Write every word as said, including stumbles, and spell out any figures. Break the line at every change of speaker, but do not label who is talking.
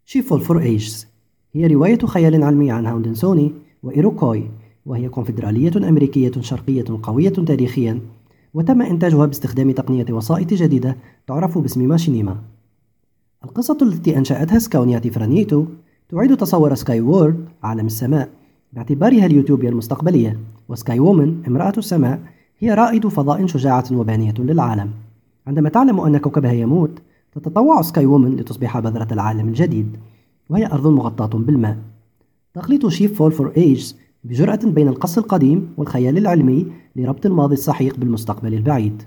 شيفول فور ايجز هي رواية خيال علمي عن هاوندنسوني وإيروكوي، وهي كونفدرالية أمريكية شرقية قوية تاريخيا، وتم إنتاجها باستخدام تقنية وسائط جديدة تعرف باسم ماشينيما. القصة التي أنشأتها سكاونياتي فرانيتو تعيد تصور سكاي وورد عالم السماء باعتبارها اليوتوبيا المستقبلية، وسكاي وومن امرأة السماء هي رائد فضاء شجاعة وبانية للعالم. عندما تعلم أن كوكبها يموت، تتطوع سكاي وومن لتصبح بذرة العالم الجديد، وهي أرض مغطاة بالماء. تخلط شيف فول فور ايجز بجرأة بين القص القديم والخيال العلمي لربط الماضي السحيق بالمستقبل البعيد.